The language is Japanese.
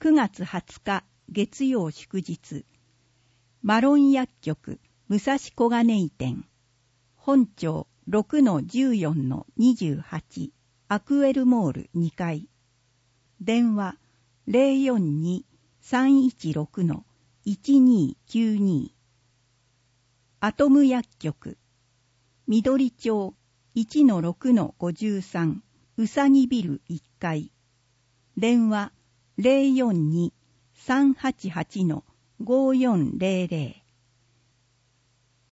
9月20日月曜祝日、マロン薬局武蔵小金井店、本町 6-14-28 アクエルモール2階、電話 042-316-1292、アトム薬局緑町 1-6-53 うさぎビル1階、電話 042-388-5400